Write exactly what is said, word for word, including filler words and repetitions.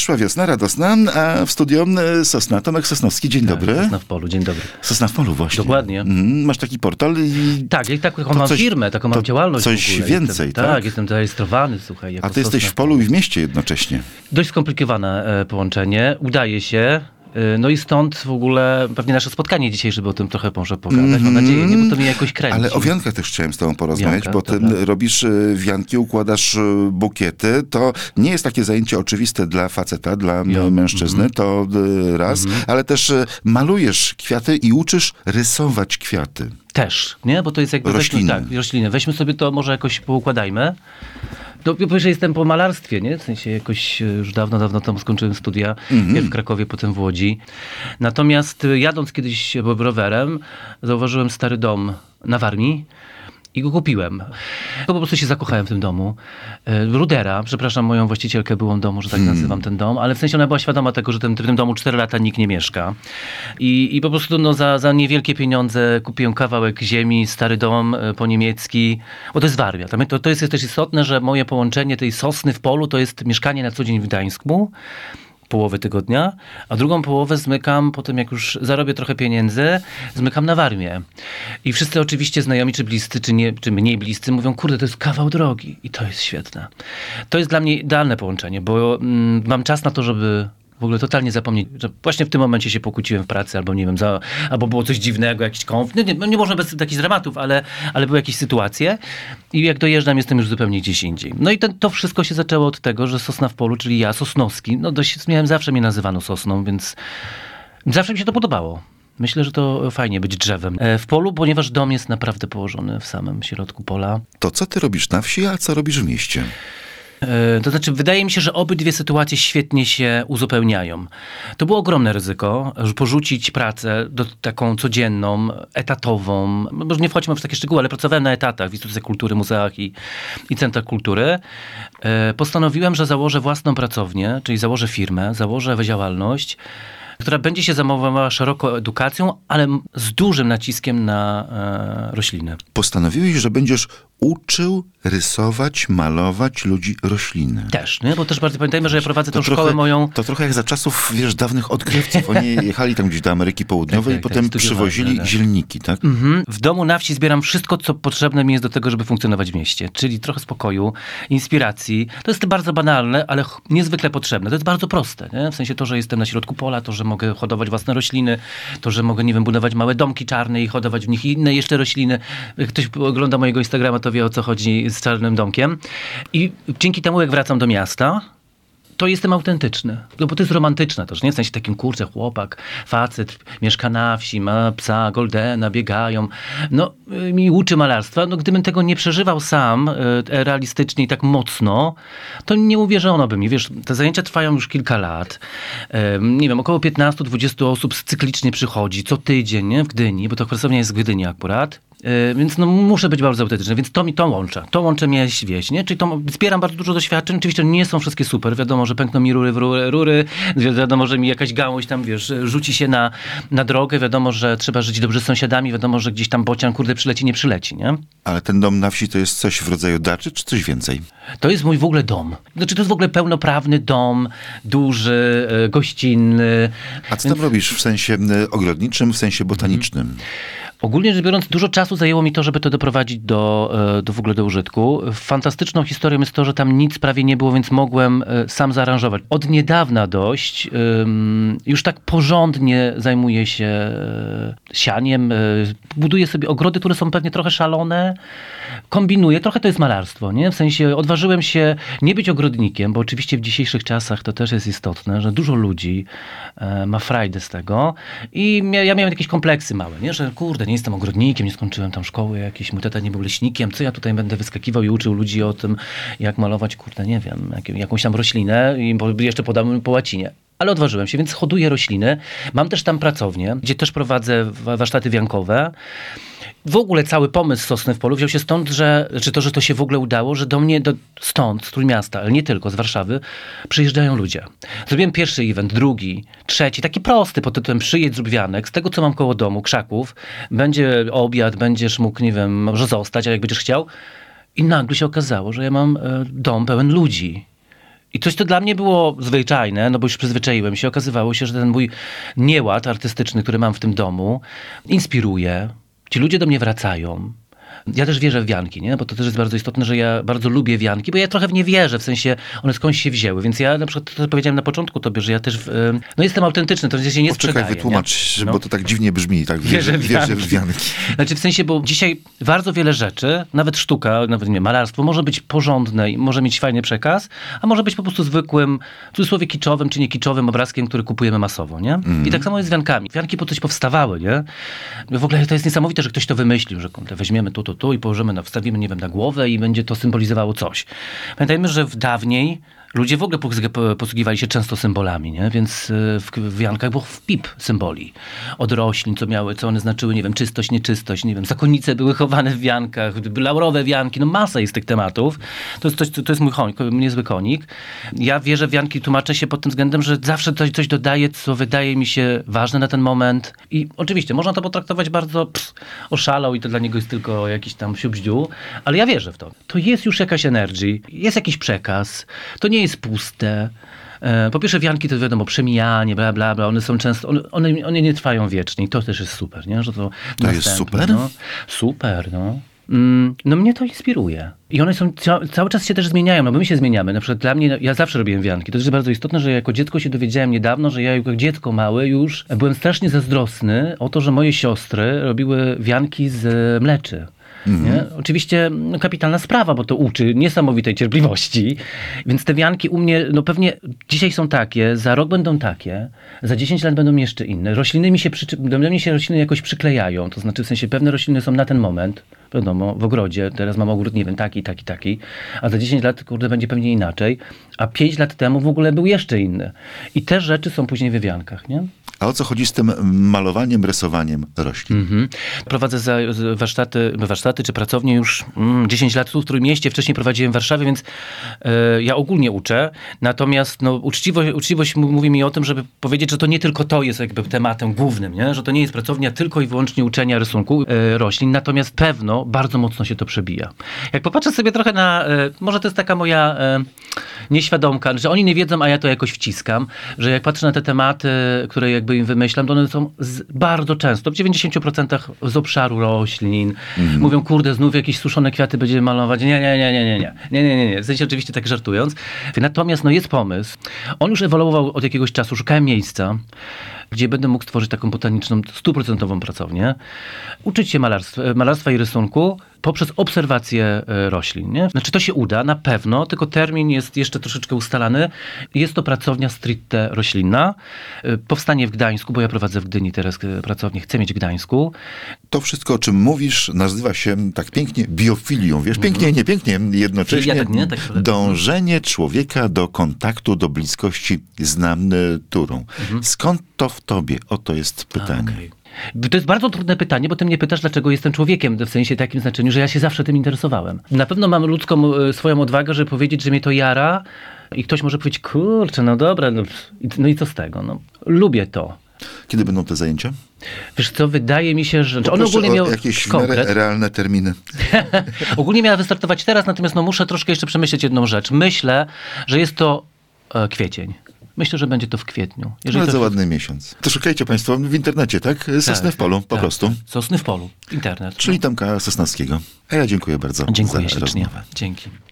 Przyszła wiosna radosna, a w studio Sosna. Tomek Sosnowski, dzień Tak, dobry. Sosna w polu, dzień dobry. Sosna w polu, właśnie. Dokładnie. Mm, masz taki portal i... Tak, ja taką mam coś, firmę, taką mam działalność coś w ogóle. więcej, jestem, tak? Tak, jestem zarejestrowany, słuchaj. Jako A ty jesteś Sosna w polu i w mieście jednocześnie. Dość skomplikowane e, połączenie. Udaje się. No i stąd w ogóle pewnie nasze spotkanie dzisiaj, żeby o tym trochę może pogadać. Mm-hmm. Mam nadzieję, nie? Bo to mnie jakoś kręci. Ale o wiankach też chciałem z tobą porozmawiać, Wianka, bo ty dobra. robisz wianki, układasz bukiety. To nie jest takie zajęcie oczywiste dla faceta, dla Jo. mężczyzny, Mm-hmm. to raz, mm-hmm. ale też malujesz kwiaty i uczysz rysować kwiaty. Też, nie? Bo to jest jakby... Rośliny. Weźmy, tak, rośliny. Weźmy sobie to, może jakoś poukładajmy. No, po pierwsze jestem po malarstwie, nie? W sensie jakoś już dawno, dawno temu skończyłem studia. Mhm. Pierw w Krakowie, potem w Łodzi. Natomiast jadąc kiedyś rowerem, zauważyłem stary dom na Warmii i go kupiłem. To po prostu się zakochałem w tym domu. Rudera, przepraszam moją właścicielkę byłą domu, że tak Hmm. nazywam ten dom, ale w sensie ona była świadoma tego, że ten, w tym domu cztery lata nikt nie mieszka. I, i po prostu no, za, za niewielkie pieniądze kupiłem kawałek ziemi, stary dom e, po niemiecki, bo to jest Warmia. To, to jest też istotne, że moje połączenie tej Sosny w polu to jest mieszkanie na co dzień w Gdańsku, połowę tygodnia, a drugą połowę zmykam po tym, jak już zarobię trochę pieniędzy, zmykam na Warmię. I wszyscy oczywiście znajomi, czy bliscy, czy, nie, czy mniej bliscy, mówią, kurde, to jest kawał drogi. I to jest świetne. To jest dla mnie idealne połączenie, bo mm, mam czas na to, żeby w ogóle totalnie zapomnieć, że właśnie w tym momencie się pokłóciłem w pracy, albo nie wiem, za, albo było coś dziwnego, jakiś konflikt. Nie, nie, nie można bez takich dramatów, ale, ale były jakieś sytuacje i jak dojeżdżam, jestem już zupełnie gdzieś indziej. No i ten, to wszystko się zaczęło od tego, że Sosna w polu, czyli ja, Sosnowski, no dość, miałem zawsze mnie nazywano Sosną, więc zawsze mi się to podobało. Myślę, że to fajnie być drzewem w polu, ponieważ dom jest naprawdę położony w samym środku pola. To co ty robisz na wsi, a co robisz w mieście? To znaczy, wydaje mi się, że obydwie sytuacje świetnie się uzupełniają. To było ogromne ryzyko, że porzucić pracę do, taką codzienną, etatową. Może nie wchodźmy w takie szczegóły, ale pracowałem na etatach w instytucjach kultury, muzeach i, i centrach kultury. Postanowiłem, że założę własną pracownię, czyli założę firmę, założę działalność, która będzie się zajmowała szeroko edukacją, ale z dużym naciskiem na e, rośliny. Postanowiłeś, że będziesz uczył rysować, malować ludzi rośliny. Też, nie? Bo też bardzo pamiętajmy, że ja prowadzę To tą trochę, szkołę moją... To trochę jak za czasów, wiesz, dawnych odkrywców. Oni jechali tam gdzieś do Ameryki Południowej Tak, i tak, potem tak, przywozili studiowali, tak. zielniki, tak? Mhm. W domu na wsi zbieram wszystko, co potrzebne mi jest do tego, żeby funkcjonować w mieście. Czyli trochę spokoju, inspiracji. To jest bardzo banalne, ale ch- niezwykle potrzebne. To jest bardzo proste. Nie? W sensie to, że jestem na środku pola, to, że mogę hodować własne rośliny, to, że mogę, nie wiem, budować małe domki czarne i hodować w nich inne jeszcze rośliny. Jak ktoś ogląda mojego Instagrama, to wie, o co chodzi z czarnym domkiem. I dzięki temu, jak wracam do miasta, to jestem autentyczny. No bo to jest romantyczne też, nie? W sensie takim, kurczę, chłopak, facet, mieszka na wsi, ma psa, goldena, biegają. No, y, mi uczy malarstwa. No, gdybym tego nie przeżywał sam, y, realistycznie i tak mocno, to nie uwierzono by mi. Wiesz, te zajęcia trwają już kilka lat. Y, nie wiem, około piętnaście dwadzieścia osób cyklicznie przychodzi, co tydzień, nie? W Gdyni, bo to pracownia jest w Gdyni akurat. Yy, więc no, muszę być bardzo autentyczny, więc to mi to łączy. To łączy mnie wieś, nie? Czyli to zbieram bardzo dużo doświadczeń. Oczywiście nie są wszystkie super. Wiadomo, że pękną mi rury w rury, rury. Wiadomo, że mi jakaś gałąź tam, wiesz, rzuci się na, na drogę. Wiadomo, że trzeba żyć dobrze z sąsiadami. Wiadomo, że gdzieś tam bocian, kurde, przyleci, nie przyleci, nie? Ale ten dom na wsi to jest coś w rodzaju daczy, czy coś więcej? To jest mój w ogóle dom. Znaczy, to jest w ogóle pełnoprawny dom, duży, yy, gościnny. A co tam robisz w sensie y, ogrodniczym, w sensie botanicznym? Ogólnie rzecz biorąc, dużo czasu zajęło mi to, żeby to doprowadzić do, do w ogóle do użytku. Fantastyczną historią jest to, że tam nic prawie nie było, więc mogłem sam zaaranżować. Od niedawna dość już tak porządnie zajmuję się sianiem. Buduję sobie ogrody, które są pewnie trochę szalone. Kombinuję. Trochę to jest malarstwo, nie? W sensie odważyłem się nie być ogrodnikiem, bo oczywiście w dzisiejszych czasach to też jest istotne, że dużo ludzi ma frajdę z tego. I ja miałem jakieś kompleksy małe, nie? Że kurde, nie jestem ogrodnikiem, nie skończyłem tam szkoły jakiejś, mój tata nie był leśnikiem, co ja tutaj będę wyskakiwał i uczył ludzi o tym, jak malować, kurde, nie wiem, jak, jakąś tam roślinę i jeszcze podam po łacinie. Ale odważyłem się, więc hoduję rośliny. Mam też tam pracownię, gdzie też prowadzę warsztaty wiankowe. W ogóle cały pomysł Sosny w polu wziął się stąd, że, czy to, że to się w ogóle udało, że do mnie do, stąd, z Trójmiasta, ale nie tylko, z Warszawy, przyjeżdżają ludzie. Zrobiłem pierwszy event, drugi, trzeci, taki prosty pod tytułem Przyjedź, zrób wianek. Z tego, co mam koło domu, krzaków, będzie obiad, będziesz mógł, nie wiem, może zostać, a jak będziesz chciał. I nagle się okazało, że ja mam e, dom pełen ludzi. I coś, co dla mnie było zwyczajne, no bo już przyzwyczaiłem się, okazywało się, że ten mój nieład artystyczny, który mam w tym domu, inspiruje. Ci ludzie do mnie wracają. Ja też wierzę w wianki, nie? Bo to też jest bardzo istotne, że ja bardzo lubię wianki, bo ja trochę w nie wierzę, w sensie one skądś się wzięły. Więc ja na przykład to powiedziałem na początku tobie, że ja też w, no jestem autentyczny, to się nie Poczekaj, sprzedaję. wytłumacz, nie? No. bo to tak dziwnie brzmi, tak wierzę, wierzę w wianki. Znaczy w sensie, bo dzisiaj bardzo wiele rzeczy, nawet sztuka, nawet nie, malarstwo, może być porządne i może mieć fajny przekaz, a może być po prostu zwykłym, w cudzysłowie kiczowym czy nie kiczowym obrazkiem, który kupujemy masowo, nie? Mm. I tak samo jest z wiankami. Wianki po coś powstawały, nie? W ogóle to jest niesamowite, że ktoś to wymyślił, że kurde, weźmiemy tu, tu, tu i położymy na wstawimy, nie wiem, na głowę i będzie to symbolizowało coś. Pamiętajmy, że w dawniej ludzie w ogóle posługiwali się często symbolami, nie? Więc w wiankach było wpip symboli. Od roślin, co miały, co one znaczyły, nie wiem, czystość, nieczystość, nie wiem, zakonnice były chowane w wiankach, laurowe wianki, no masa jest tych tematów. To jest, coś, to jest mój konik, niezły konik. Ja wierzę w wianki, tłumaczę się pod tym względem, że zawsze coś, coś dodaję, co wydaje mi się ważne na ten moment. I oczywiście, można to potraktować bardzo pss, oszalał i to dla niego jest tylko jakiś tam siubździu, ale ja wierzę w to. To jest już jakaś energy, jest jakiś przekaz, to nie jest puste. Po pierwsze wianki to wiadomo, przemijanie, bla, bla, bla, one są często, one, one, one nie trwają wiecznie i to też jest super, nie? Że to to jest super. No, super, no. Mm, no mnie to inspiruje. I one są, ca- cały czas się też zmieniają, no bo my się zmieniamy. Na przykład dla mnie, no, ja zawsze robiłem wianki. To jest bardzo istotne, że jako dziecko się dowiedziałem niedawno, że ja jako dziecko małe już byłem strasznie zazdrosny o to, że moje siostry robiły wianki z mleczy. Nie? Oczywiście no, kapitalna sprawa, bo to uczy niesamowitej cierpliwości. Więc te wianki u mnie, no pewnie dzisiaj są takie, za rok będą takie, za dziesięć lat będą jeszcze inne. Rośliny mi się, przy, do mnie się rośliny jakoś przyklejają, to znaczy w sensie pewne rośliny są na ten moment, wiadomo, w ogrodzie, teraz mam ogród, nie wiem, taki, taki, taki, a za dziesięć lat, kurde, będzie pewnie inaczej, a pięć lat temu w ogóle był jeszcze inny. I te rzeczy są później we wiankach, nie? A o co chodzi z tym malowaniem, rysowaniem roślin? Mhm. Prowadzę za, warsztaty, warsztaty czy pracownie już mm, dziesięć lat tu w Trójmieście. Wcześniej prowadziłem w Warszawie, więc y, ja ogólnie uczę. Natomiast no, uczciwość, uczciwość mówi mi o tym, żeby powiedzieć, że to nie tylko to jest jakby tematem głównym, nie? Że to nie jest pracownia tylko i wyłącznie uczenia rysunku y, roślin. Natomiast pewno bardzo mocno się to przebija. Jak popatrzę sobie trochę na, y, może to jest taka moja y, nieświadomka, że oni nie wiedzą, a ja to jakoś wciskam, że jak patrzę na te tematy, które jakby im wymyślam, to one są z, bardzo często, w dziewięćdziesiąt procent z obszaru roślin. Mm. Mówią, kurde, znów jakieś suszone kwiaty będziemy malować. Nie, nie, nie, nie, nie, nie, nie, nie, nie, nie. W sensie oczywiście tak żartując. Natomiast no jest pomysł. On już ewoluował od jakiegoś czasu. Szukałem miejsca, gdzie będę mógł stworzyć taką botaniczną, stuprocentową pracownię. Uczyć się malarstwa, malarstwa i rysunku poprzez obserwację roślin. Nie? Znaczy to się uda, na pewno, tylko termin jest jeszcze troszeczkę ustalany. Jest to pracownia stricte roślinna. Powstanie w Gdańsku, bo ja prowadzę w Gdyni teraz pracownię, chcę mieć w Gdańsku. To wszystko, o czym mówisz, nazywa się tak pięknie biofilią. Wiesz, pięknie, nie pięknie, jednocześnie ja tak, nie? Tak dążenie człowieka do kontaktu, do bliskości z naturą. Mhm. Skąd to w tobie? Oto jest pytanie. A, okay. To jest bardzo trudne pytanie, bo ty mnie pytasz, dlaczego jestem człowiekiem, w sensie takim znaczeniu, że ja się zawsze tym interesowałem. Na pewno mam ludzką swoją odwagę, żeby powiedzieć, że mnie to jara i ktoś może powiedzieć, kurczę, no dobra, no, no i co z tego? No, lubię to. Kiedy będą te zajęcia? Wiesz co, wydaje mi się, że... On ogólnie miał jakieś konkret. realne terminy. Ogólnie miała wystartować teraz, natomiast no, muszę troszkę jeszcze przemyśleć jedną rzecz. Myślę, że jest to e, kwiecień. Myślę, że będzie to w kwietniu. Jeżeli Bardzo to... ładny miesiąc. To szukajcie państwo w internecie, tak? Sosny tak, w polu, po tak, prostu. Tak. Sosny w polu, internet. Czyli no. Tomka Sosnowskiego. A ja dziękuję bardzo dziękuję za ślicznie. rozmowę. Dzięki.